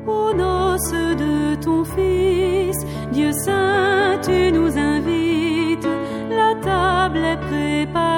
Aux noces de ton Fils, Dieu Saint, tu nous invites, la table est préparée.